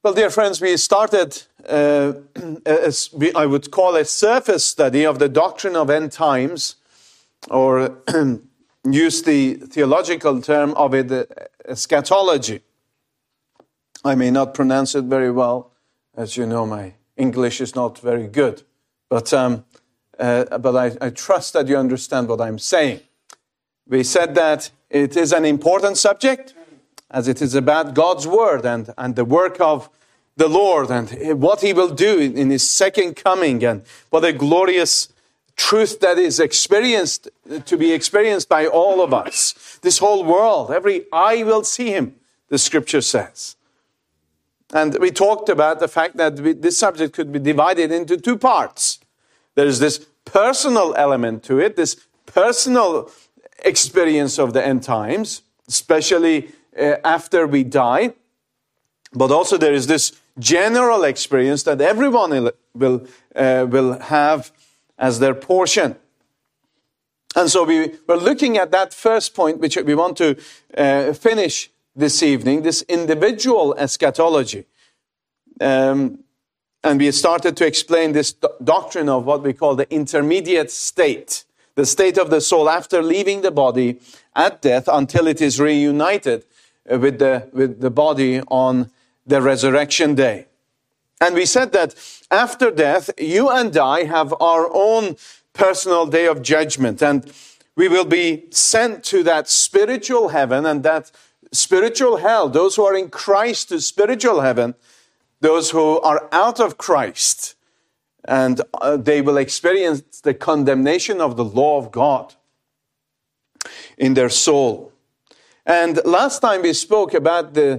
Well, dear friends, we started, I would call a surface study of the doctrine of end times, or use the theological term of it, eschatology. I may not pronounce it very well. As you know, my English is not very good. But I trust that you understand what I'm saying. We said that it is an important subject, as it is about God's Word and the work of the Lord and what He will do in His second coming, and what a glorious truth that is to be experienced by all of us. This whole world, every eye will see Him, the Scripture says. And we talked about the fact that this subject could be divided into two parts. There's this personal element to it, this personal experience of the end times, especially after we die. But also there is this general experience that everyone will have as their portion. And so we were looking at that first point, which we want to finish this evening, this individual eschatology. And we started to explain this doctrine of what we call the intermediate state, the state of the soul after leaving the body at death until it is reunited with the body on the resurrection day. And we said that after death, you and I have our own personal day of judgment, and we will be sent to that spiritual heaven and that spiritual hell. Those who are in Christ to spiritual heaven, those who are out of Christ, and they will experience the condemnation of the law of God in their soul. And last time we spoke about the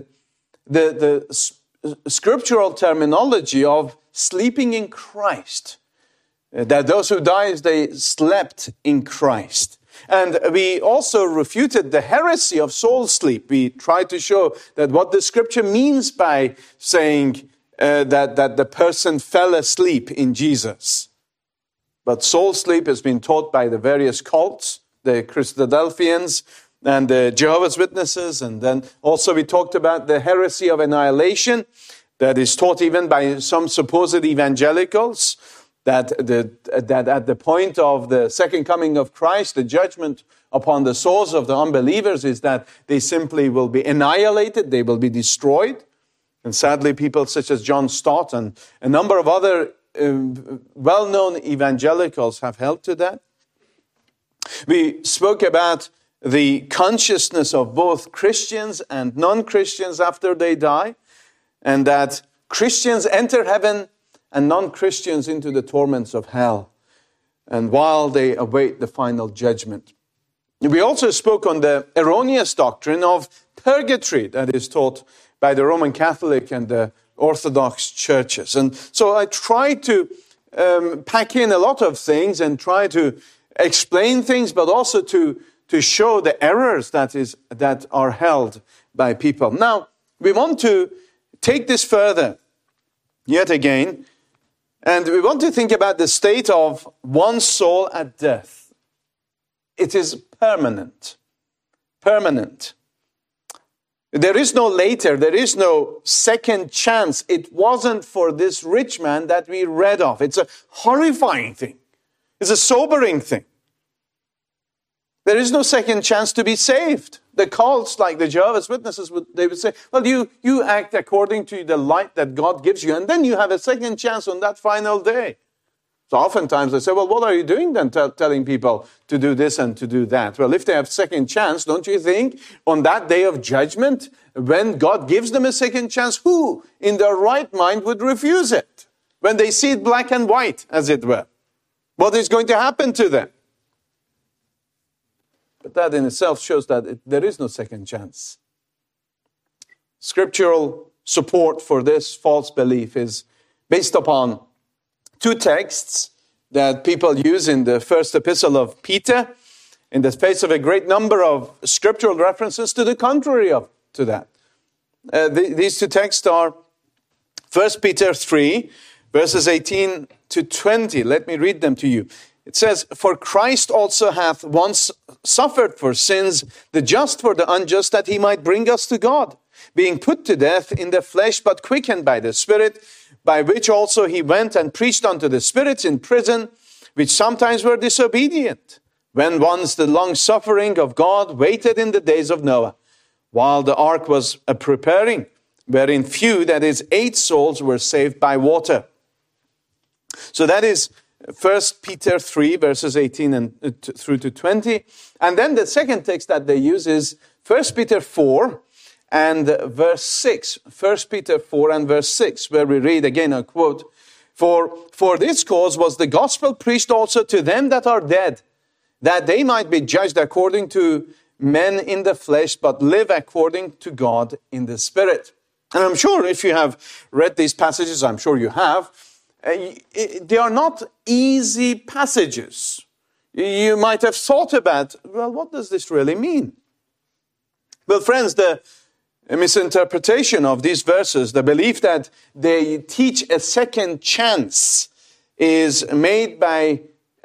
scriptural terminology of sleeping in Christ. That those who died, they slept in Christ. And we also refuted the heresy of soul sleep. We tried to show that what the Scripture means by saying that the person fell asleep in Jesus. But soul sleep has been taught by the various cults, the Christadelphians and the Jehovah's Witnesses. And then also we talked about the heresy of annihilation that is taught even by some supposed evangelicals, that at the point of the second coming of Christ, the judgment upon the souls of the unbelievers is that they simply will be annihilated, they will be destroyed. And sadly, people such as John Stott and a number of other well-known evangelicals have held to that. We spoke about the consciousness of both Christians and non-Christians after they die, and that Christians enter heaven and non-Christians into the torments of hell, and while they await the final judgment. We also spoke on the erroneous doctrine of purgatory that is taught by the Roman Catholic and the Orthodox churches. And so I tried to pack in a lot of things and try to explain things, but also to show the errors that are held by people. Now, we want to take this further, yet again, and we want to think about the state of one's soul at death. It is permanent. Permanent. There is no later, there is no second chance. It wasn't for this rich man that we read of. It's a horrifying thing. It's a sobering thing. There is no second chance to be saved. The cults, like the Jehovah's Witnesses, they would say, well, you act according to the light that God gives you, and then you have a second chance on that final day. So oftentimes they say, well, what are you doing then telling people to do this and to do that? Well, if they have second chance, don't you think on that day of judgment, when God gives them a second chance, who in their right mind would refuse it? When they see it black and white, as it were. What is going to happen to them? But that in itself shows that there is no second chance. Scriptural support for this false belief is based upon two texts that people use in the first epistle of Peter, in the face of a great number of scriptural references to the contrary to that. These two texts are 1 Peter 3, verses 18 to 20. Let me read them to you. It says, "For Christ also hath once suffered for sins, the just for the unjust, that he might bring us to God, being put to death in the flesh, but quickened by the Spirit, by which also he went and preached unto the spirits in prison, which sometimes were disobedient, when once the long suffering of God waited in the days of Noah, while the ark was preparing, wherein few, that is 8 souls, were saved by water. So that is 1 Peter 3, verses 18 and through to 20. And then the second text that they use is 1 Peter 4 and verse 6. 1 Peter 4 and verse 6, where we read again, I quote, For this cause was the gospel preached also to them that are dead, that they might be judged according to men in the flesh, but live according to God in the Spirit. And I'm sure if you have read these passages, I'm sure you have, they are not easy passages. You might have thought about, well, what does this really mean? Well, friends, the misinterpretation of these verses, the belief that they teach a second chance, is made by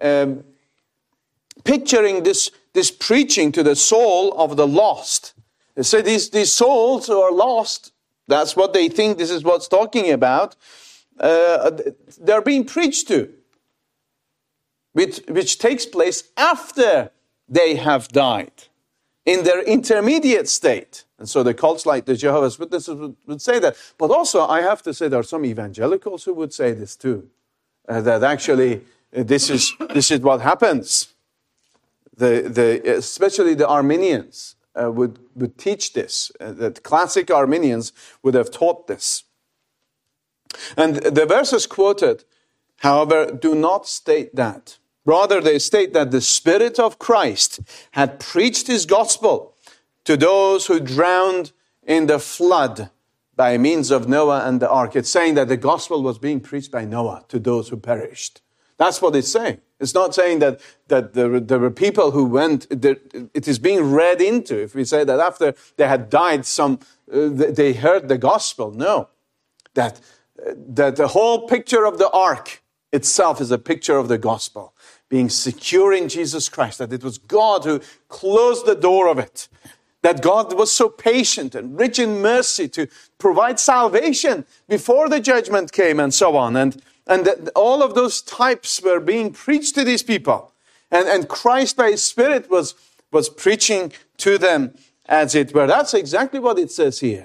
picturing this preaching to the soul of the lost. They say these souls who are lost, that's what they think this is what's talking about. They're being preached to, which takes place after they have died, in their intermediate state. And so the cults like the Jehovah's Witnesses would say that. But also, I have to say, there are some evangelicals who would say this too, that actually this is what happens. Especially the Arminians would teach this. That classic Arminians would have taught this. And the verses quoted, however, do not state that. Rather, they state that the Spirit of Christ had preached his gospel to those who drowned in the flood by means of Noah and the ark. It's saying that the gospel was being preached by Noah to those who perished. That's what it's saying. It's not saying that there were people who went. It is being read into. If we say that after they had died, they heard the gospel. No, that the whole picture of the ark itself is a picture of the gospel being secure in Jesus Christ. That it was God who closed the door of it. That God was so patient and rich in mercy to provide salvation before the judgment came, and so on. And all of those types were being preached to these people. And Christ by his Spirit was preaching to them, as it were. That's exactly what it says here.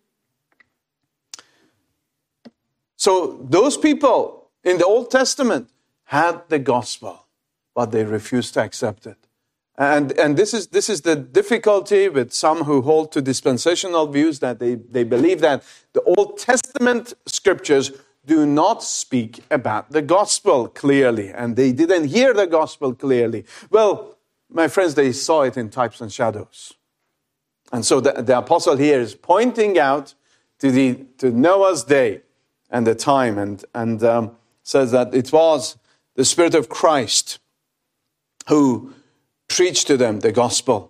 So those people in the Old Testament had the gospel, but they refused to accept it. And this is the difficulty with some who hold to dispensational views, that they believe that the Old Testament scriptures do not speak about the gospel clearly, and they didn't hear the gospel clearly. Well, my friends, they saw it in types and shadows. And so the apostle here is pointing out to Noah's day and the time, and says that it was the Spirit of Christ who preached to them the gospel.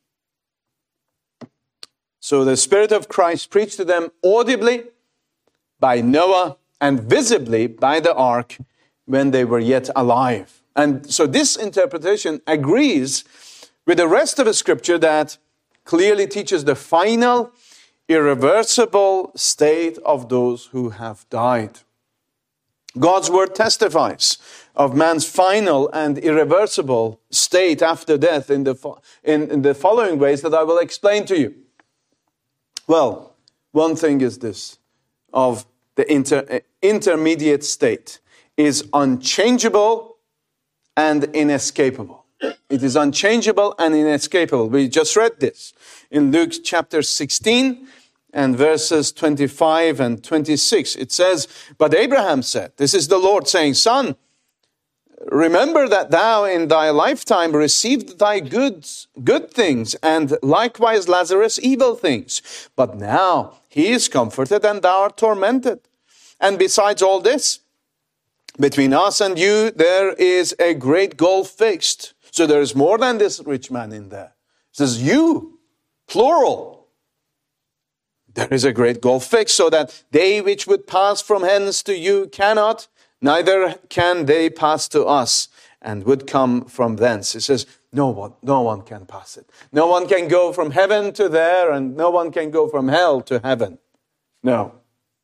So the Spirit of Christ preached to them audibly by Noah and visibly by the ark when they were yet alive. And so this interpretation agrees with the rest of the scripture that clearly teaches the final, irreversible state of those who have died. God's word testifies of man's final and irreversible state after death in the following ways that I will explain to you. Well, one thing is this, of the intermediate state is unchangeable and inescapable. It is unchangeable and inescapable. We just read this in Luke chapter 16 and verses 25 and 26. It says, "But Abraham said," this is the Lord saying, "Son, remember that thou in thy lifetime received thy good things, and likewise Lazarus evil things. But now he is comforted and thou art tormented. And besides all this, between us and you there is a great gulf fixed." So there is more than this rich man in there. It says you, plural. There is a great gulf fixed, so that they which would pass from hence to you cannot, neither can they pass to us, and would come from thence. It says, No one can pass it. No one can go from heaven to there, and no one can go from hell to heaven. No.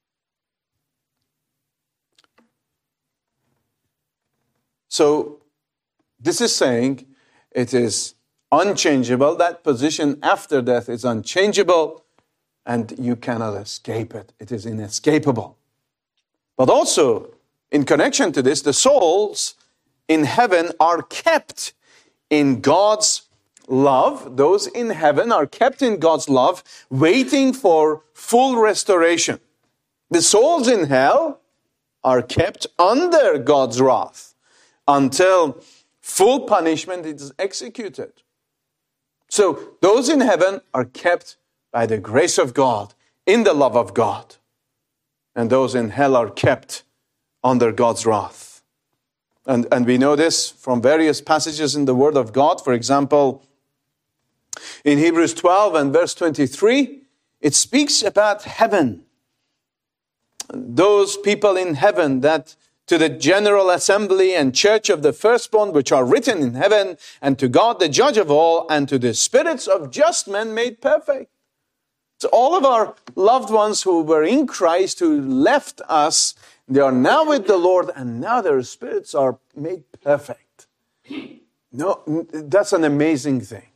So, this is saying it is unchangeable. That position after death is unchangeable, and you cannot escape it. It is inescapable. But also, in connection to this, the souls in heaven are kept in God's love. Those in heaven are kept in God's love, waiting for full restoration. The souls in hell are kept under God's wrath until full punishment is executed. So those in heaven are kept by the grace of God, in the love of God. And those in hell are kept under God's wrath. And we know this from various passages in the Word of God. For example, in Hebrews 12 and verse 23, it speaks about heaven. Those people in heaven that to the general assembly and church of the firstborn which are written in heaven, and to God the judge of all, and to the spirits of just men made perfect. So all of our loved ones who were in Christ, who left us, they are now with the Lord, and now their spirits are made perfect. No, that's an amazing thing.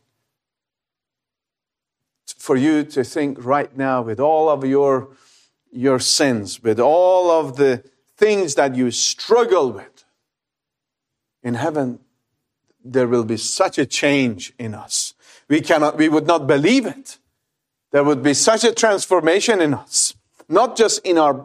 For you to think right now, with all of your sins, with all of the things that you struggle with, in heaven, there will be such a change in us. We would not believe it. There would be such a transformation in us, not just in our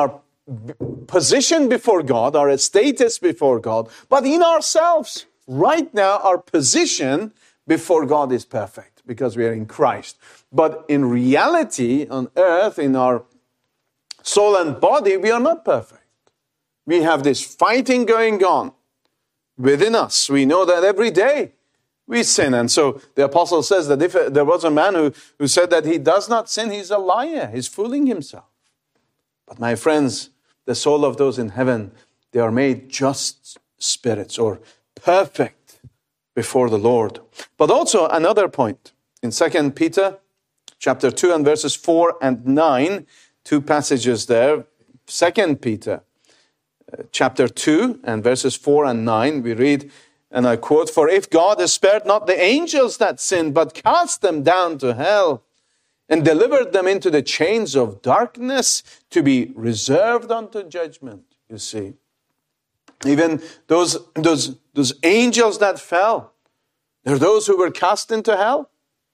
position before God, our status before God, but in ourselves. Right now, our position before God is perfect because we are in Christ. But in reality, on earth, in our soul and body, we are not perfect. We have this fighting going on within us. We know that every day we sin. And so the apostle says that if there was a man who said that he does not sin, he's a liar. He's fooling himself. But my friends, the soul of those in heaven, they are made just spirits or perfect before the Lord. But also another point in 2 Peter chapter 2 and verses 4 and 9, two passages there. 2 Peter chapter 2 and verses 4 and 9, we read, and I quote, "For if God has spared not the angels that sinned, but cast them down to hell, and delivered them into the chains of darkness to be reserved unto judgment." You see, even those angels that fell, they're those who were cast into hell,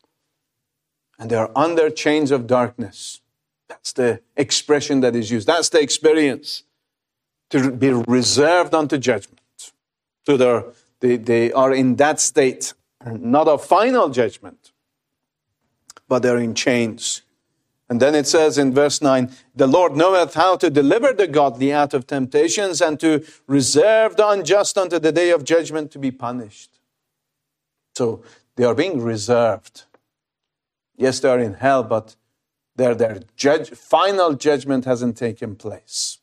and they are under chains of darkness. That's the expression that is used. That's the experience. To be reserved unto judgment. So they are in that state, not a final judgment, but they're in chains. And then it says in verse 9, "The Lord knoweth how to deliver the godly out of temptations, and to reserve the unjust unto the day of judgment to be punished." So they are being reserved. Yes, they are in hell, but their final judgment hasn't taken place.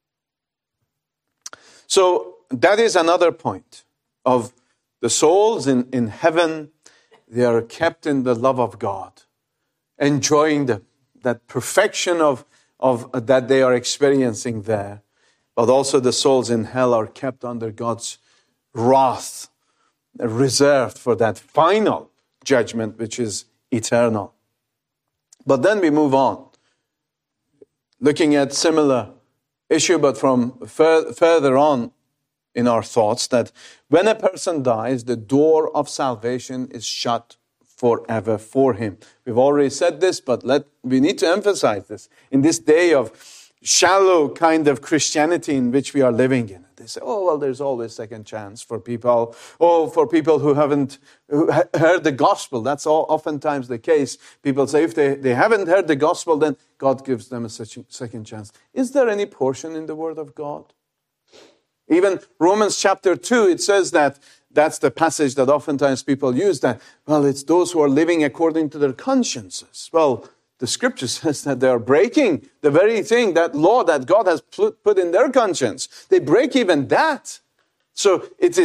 So that is another point of the souls in heaven. They are kept in the love of God, enjoying that perfection of that they are experiencing there. But also the souls in hell are kept under God's wrath, reserved for that final judgment, which is eternal. But then we move on, looking at similar issue, but from further on in our thoughts, that when a person dies, the door of salvation is shut forever for him. We've already said this, but we need to emphasize this. In this day of shallow kind of Christianity in which we are living in, they say, oh, well, there's always second chance for people. Oh, for people who haven't heard the gospel. That's oftentimes the case. People say if they haven't heard the gospel, then God gives them a second chance. Is there any portion in the Word of God? Even Romans chapter 2, it says that's the passage that oftentimes people use, that, well, it's those who are living according to their consciences. Well, the scripture says that they are breaking the very thing, that law that God has put in their conscience. They break even that. So it is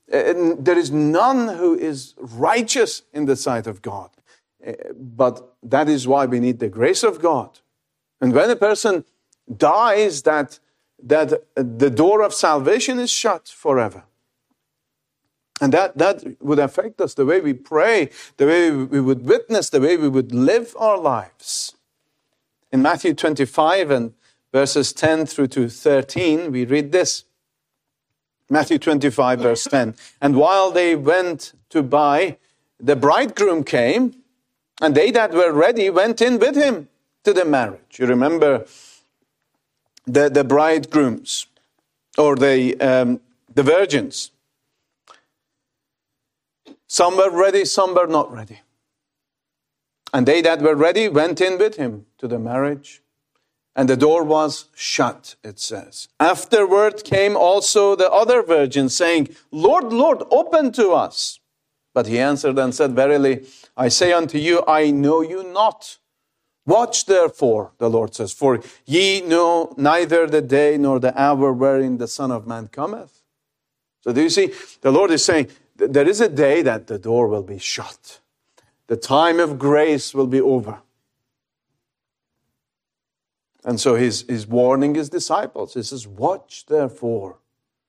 There is none who is righteous in the sight of God. But that is why we need the grace of God. And when a person dies, that the door of salvation is shut forever. And that would affect us, the way we pray, the way we would witness, the way we would live our lives. In Matthew 25 and verses 10 through to 13, we read this. Matthew 25, verse 10. And while they went to buy, the bridegroom came, and they that were ready went in with him to the marriage. You remember the bridegrooms, or the virgins. Some were ready, some were not ready. And they that were ready went in with him to the marriage. And the door was shut, it says. Afterward came also the other virgins, saying, Lord, Lord, open to us. But he answered and said, Verily, I say unto you, I know you not. Watch therefore, the Lord says, for ye know neither the day nor the hour wherein the Son of Man cometh. So do you see, the Lord is saying, there is a day that the door will be shut. The time of grace will be over. And so he's warning his disciples. He says, watch therefore.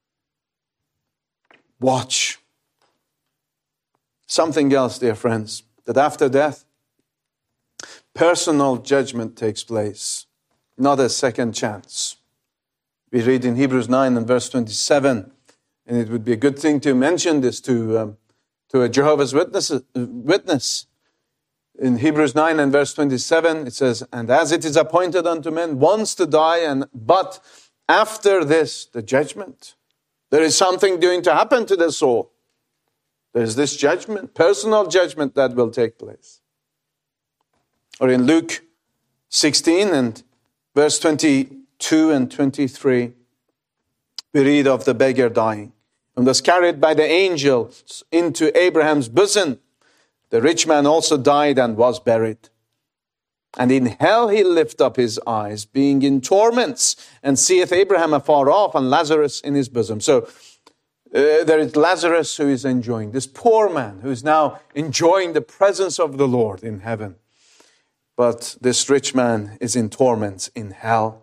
Watch. Something else, dear friends, that after death, personal judgment takes place, not a second chance. We read in Hebrews 9 and verse 27, and it would be a good thing to mention this to a Jehovah's Witness. In Hebrews 9 and verse 27, it says, And as it is appointed unto men once to die, but after this, the judgment. There is something going to happen to the soul. There is this judgment, personal judgment that will take place. Or in Luke 16 and verse 22 and 23, we read of the beggar dying, and was carried by the angels into Abraham's bosom. The rich man also died and was buried. And in hell he lift up his eyes, being in torments, and seeth Abraham afar off, and Lazarus in his bosom. So there is Lazarus who is enjoying, this poor man who is now enjoying the presence of the Lord in heaven. But this rich man is in torments in hell.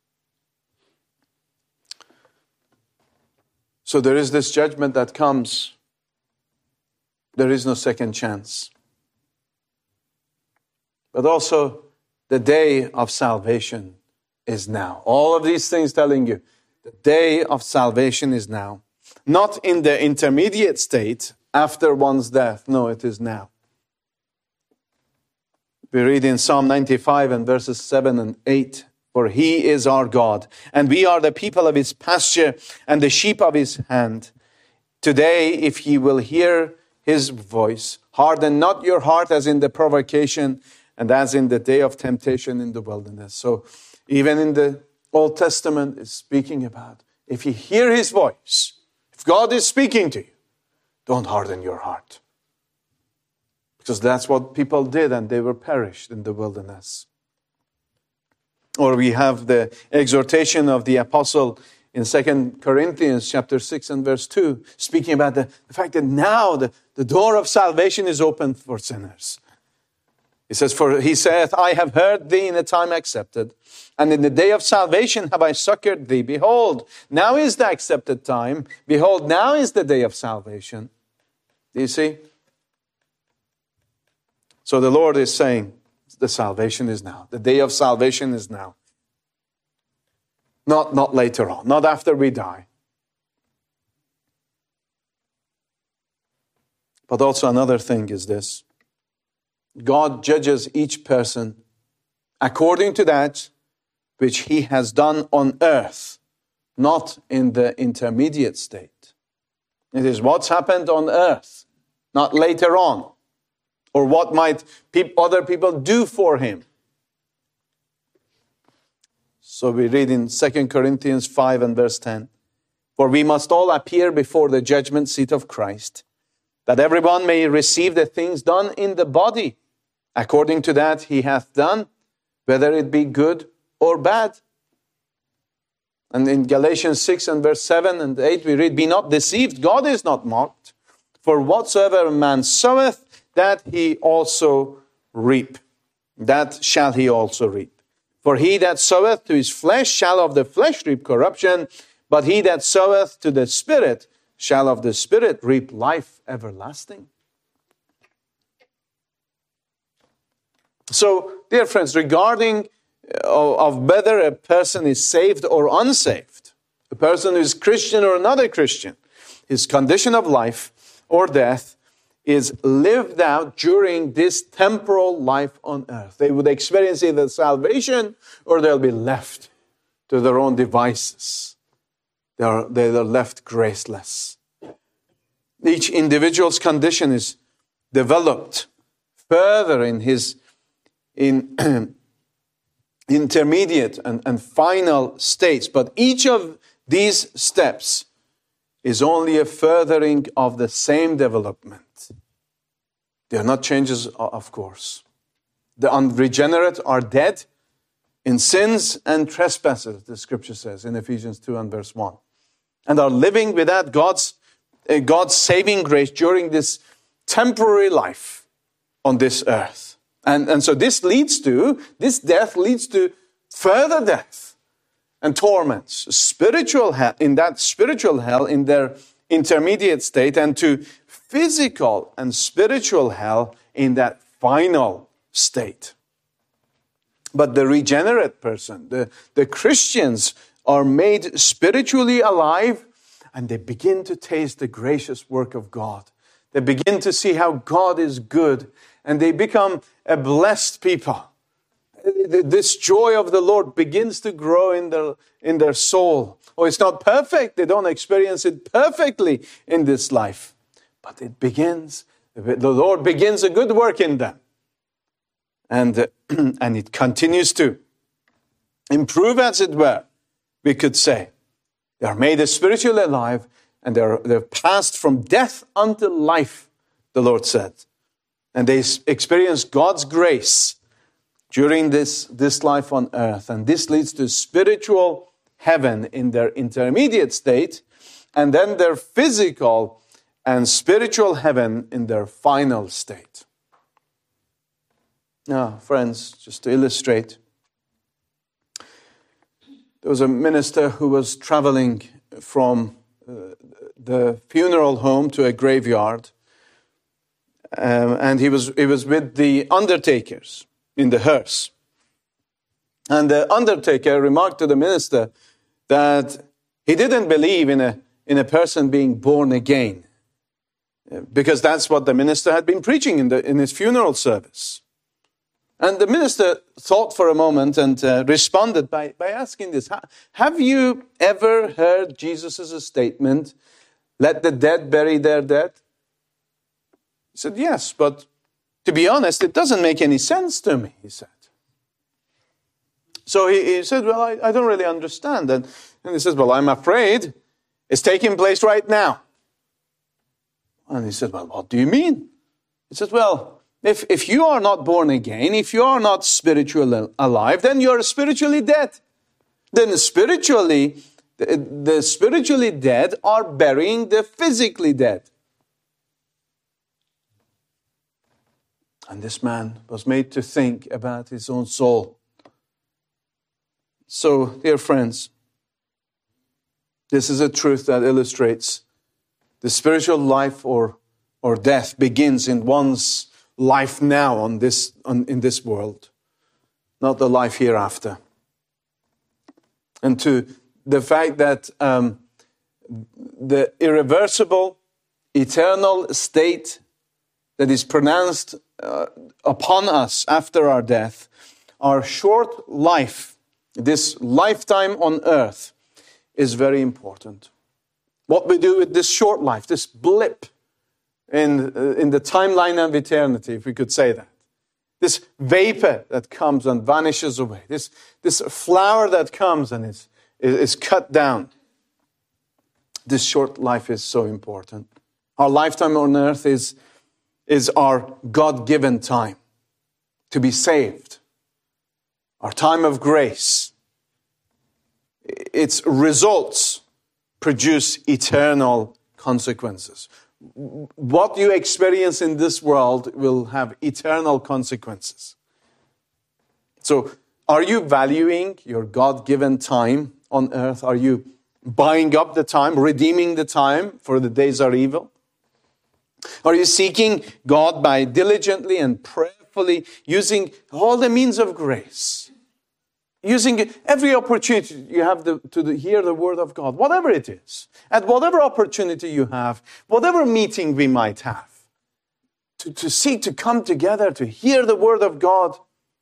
So there is this judgment that comes. There is no second chance. But also, the day of salvation is now. All of these things telling you, the day of salvation is now. Not in the intermediate state after one's death. No, it is now. We read in Psalm 95 and verses 7 and 8, For he is our God, and we are the people of his pasture, and the sheep of his hand. Today, if ye will hear his voice, harden not your heart as in the provocation, and as in the day of temptation in the wilderness. So even in the Old Testament is speaking about, if you hear his voice, if God is speaking to you, don't harden your heart. Because that's what people did, and they were perished in the wilderness. Or we have the exhortation of the apostle in 2 Corinthians chapter 6 and verse 2, speaking about the fact that now the door of salvation is open for sinners. He says, For he saith, I have heard thee in a time accepted, and in the day of salvation have I succored thee. Behold, now is the accepted time. Behold, now is the day of salvation. Do you see? So the Lord is saying, the salvation is now. The day of salvation is now. Not later on, not after we die. But also another thing is this. God judges each person according to that which he has done on earth, not in the intermediate state. It is what's happened on earth, not later on, or what might other people do for him. So we read in 2 Corinthians 5 and verse 10, For we must all appear before the judgment seat of Christ, that everyone may receive the things done in the body, according to that he hath done, whether it be good or bad. And in Galatians 6 and verse 7 and 8 we read, "Be not deceived, God is not mocked. For whatsoever a man soweth, that he also reap. That shall he also reap. For he that soweth to his flesh shall of the flesh reap corruption, but he that soweth to the Spirit shall of the Spirit reap life everlasting." So, dear friends, regarding of whether a person is saved or unsaved, a person who is Christian or not a Christian, his condition of life or death is lived out during this temporal life on earth. They would experience either salvation or they'll be left to their own devices. They are left graceless. Each individual's condition is developed further in his intermediate and final states. But each of these steps is only a furthering of the same development. They are not changes, of course. The unregenerate are dead in sins and trespasses, the scripture says in Ephesians 2 and verse 1, and are living without God's saving grace during this temporary life on this earth. And so this death leads to further death and torments, spiritual hell, in their intermediate state, and to physical and spiritual hell in that final state. But the regenerate person, the Christians, are made spiritually alive, and they begin to taste the gracious work of God. They begin to see how God is good, and they become a blessed people. This joy of the Lord begins to grow in their soul. Oh, it's not perfect. They don't experience it perfectly in this life. But it begins, the Lord begins a good work in them. And it continues to improve, as it were, we could say. They are made spiritually alive, and they're passed from death unto life, the Lord said. And they experience God's grace during this life on earth. And this leads to spiritual heaven in their intermediate state, and then their physical and spiritual heaven in their final state. Now, friends, just to illustrate, there was a minister who was traveling from the funeral home to a graveyard, and he was with the undertakers in the hearse. And the undertaker remarked to the minister that he didn't believe in a person being born again, because that's what the minister had been preaching in his funeral service. And the minister thought for a moment and responded by asking this: have you ever heard Jesus' statement, "Let the dead bury their dead"? He said, "Yes, but to be honest, it doesn't make any sense to me," he said. So he said, "Well, I don't really understand." And he says, "Well, I'm afraid it's taking place right now." And he said, "Well, what do you mean?" He said, "Well, if you are not born again, if you are not spiritually alive, then you are spiritually dead. Then spiritually, the spiritually dead are burying the physically dead." And this man was made to think about his own soul. So, dear friends, this is a truth that illustrates the spiritual life or death begins in one's life now in this world, not the life hereafter. And to the fact that the irreversible, eternal state that is pronounced upon us after our death, our short life, this lifetime on earth, is very important. What we do with this short life, this blip in the timeline of eternity, if we could say that. This vapor that comes and vanishes away. This flower that comes and is cut down. This short life is so important. Our lifetime on earth is our God-given time to be saved. Our time of grace. its results produce eternal consequences. What you experience in this world will have eternal consequences. So, are you valuing your God-given time on earth? Are you buying up the time, redeeming the time, for the days are evil? Are you seeking God by diligently and prayerfully using all the means of grace? Using every opportunity you have to hear the word of God, whatever it is, at whatever opportunity you have, whatever meeting we might have, to seek to come together, to hear the word of God,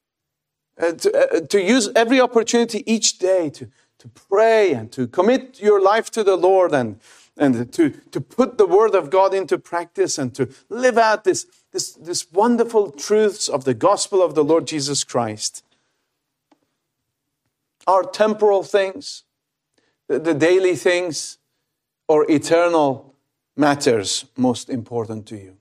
to use every opportunity each day to pray and to commit your life to the Lord and to put the word of God into practice and to live out this wonderful truths of the gospel of the Lord Jesus Christ. Are temporal things, the daily things, or eternal matters most important to you?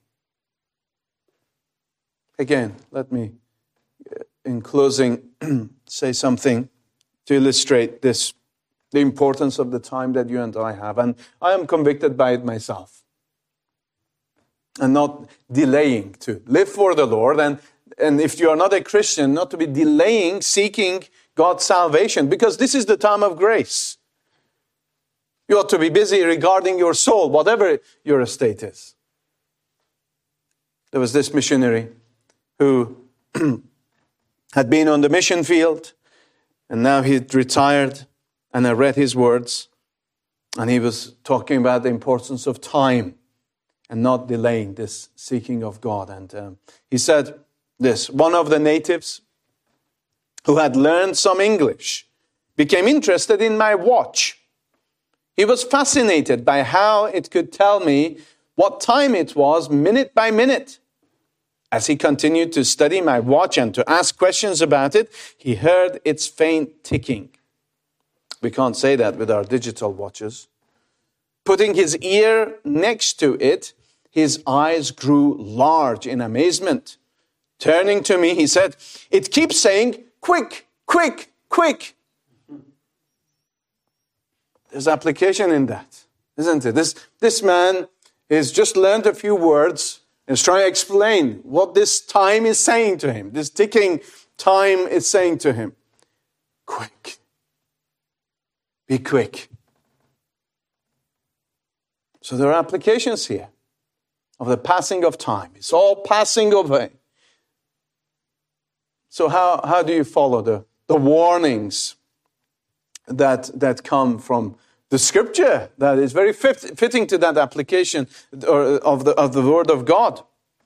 Again, let me, in closing, say something to illustrate this, the importance of the time that you and I have. And I am convicted by it myself. And not delaying to live for the Lord. And if you are not a Christian, not to be delaying seeking God's salvation, because this is the time of grace. You ought to be busy regarding your soul, whatever your estate is. There was this missionary who had been on the mission field, and now he'd retired, and I read his words, and he was talking about the importance of time and not delaying this seeking of God. And he said this: one of the natives who had learned some English became interested in my watch. He was fascinated by how it could tell me what time it was minute by minute. As he continued to study my watch and to ask questions about it, he heard its faint ticking. We can't say that with our digital watches. Putting his ear next to it, his eyes grew large in amazement. Turning to me, he said, "It keeps saying, 'Quick, quick, quick.'" There's application in that, isn't it? This man has just learned a few words and is trying to explain what this time is saying to him. This ticking time is saying to him. Quick. Be quick. So there are applications here of the passing of time. It's all passing away. So how do you follow the warnings that come from the Scripture that is very fitting to that application of the Word of God?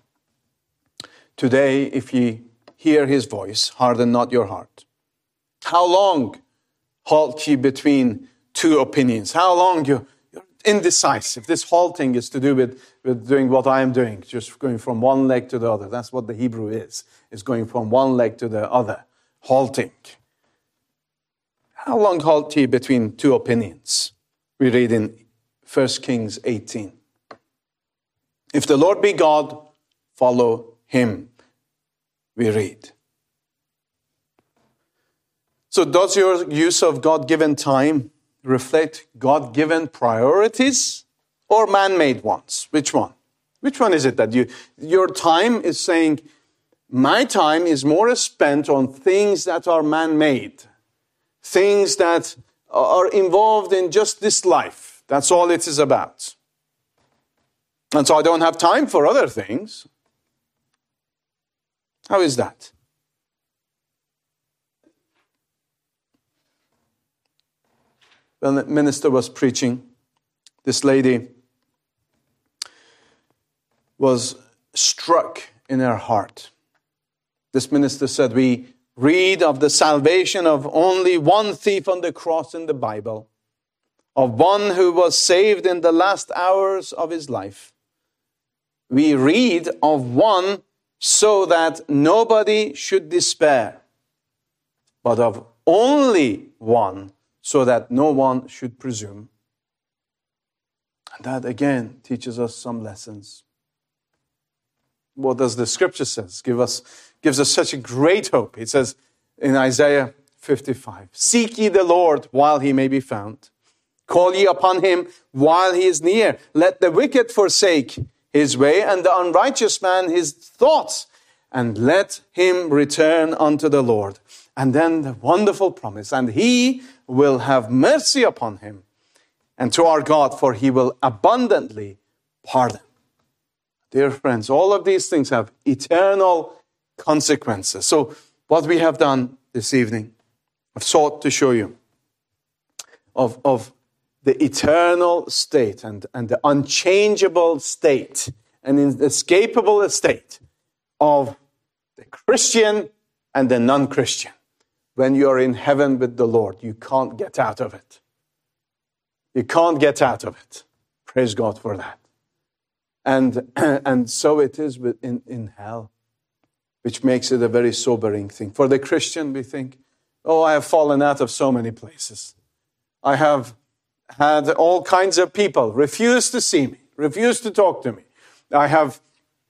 Today, if ye hear His voice, harden not your heart. How long halt ye between two opinions? How long you're indecisive? This halting is to do with doing what I am doing, just going from one leg to the other. That's what the Hebrew is going from one leg to the other, halting. How long halt ye between two opinions? We read in 1 Kings 18. If the Lord be God, follow Him, we read. So does your use of God-given time reflect God-given priorities or man-made ones? Which one? Which one is it that your time is saying, my time is more spent on things that are man-made, things that are involved in just this life. That's all it is about. And so I don't have time for other things. How is that? When the minister was preaching, this lady was struck in her heart. This minister said, we read of the salvation of only one thief on the cross in the Bible, of one who was saved in the last hours of his life. We read of one so that nobody should despair, but of only one so that no one should presume. And that again teaches us some lessons. What does the Scripture say? Gives us such a great hope. It says in Isaiah 55. Seek ye the Lord while he may be found. Call ye upon him while he is near. Let the wicked forsake his way, and the unrighteous man his thoughts, and let him return unto the Lord. And then the wonderful promise, and he will have mercy upon him, and to our God, for he will abundantly pardon. Dear friends, all of these things have eternal consequences. So what we have done this evening, I've sought to show you of the eternal state and the unchangeable state and inescapable state of the Christian and the non-Christian. When you're in heaven with the Lord, you can't get out of it. You can't get out of it. Praise God for that. And so it is in hell, which makes it a very sobering thing. For the Christian, we think, oh, I have fallen out of so many places. I have had all kinds of people refuse to see me, refuse to talk to me. I have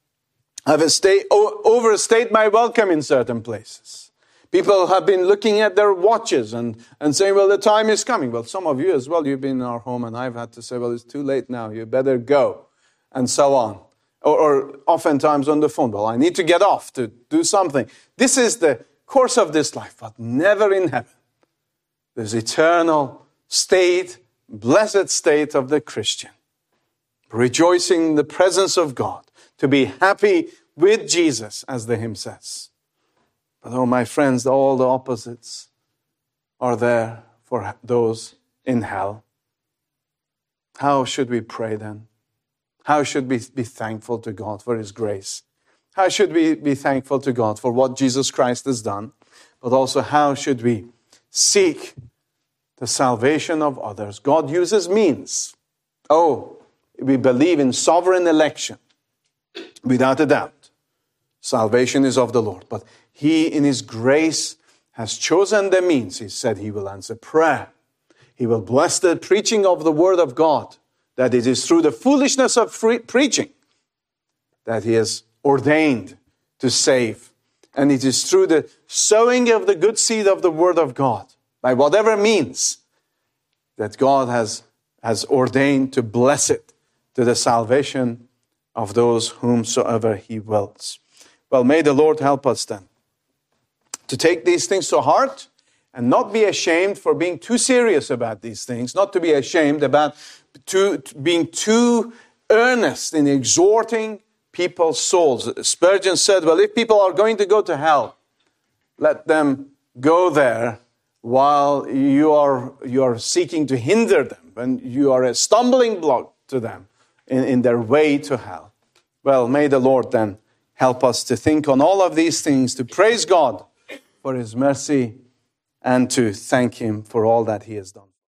overstayed my welcome in certain places. People have been looking at their watches and saying, well, the time is coming. Well, some of you as well, you've been in our home, and I've had to say, well, it's too late now. You better go, and so on. Or oftentimes on the phone, well, I need to get off to do something. This is the course of this life, but never in heaven. There's eternal state, blessed state of the Christian, rejoicing in the presence of God, to be happy with Jesus, as the hymn says. But oh, my friends, all the opposites are there for those in hell. How should we pray then? How should we be thankful to God for his grace? How should we be thankful to God for what Jesus Christ has done? But also, how should we seek the salvation of others? God uses means. Oh, we believe in sovereign election, without a doubt. Salvation is of the Lord. But he, in his grace, has chosen the means. He said he will answer prayer. He will bless the preaching of the word of God. That it is through the foolishness of preaching that he has ordained to save. And it is through the sowing of the good seed of the word of God, by whatever means, that God has ordained to bless it to the salvation of those whomsoever he wills. Well, may the Lord help us then to take these things to heart and not be ashamed for being too serious about these things, not to be ashamed about being too earnest in exhorting people's souls. Spurgeon said, well, if people are going to go to hell, let them go there while you are seeking to hinder them, and you are a stumbling block to them in their way to hell. Well, may the Lord then help us to think on all of these things, to praise God for his mercy, and to thank him for all that he has done.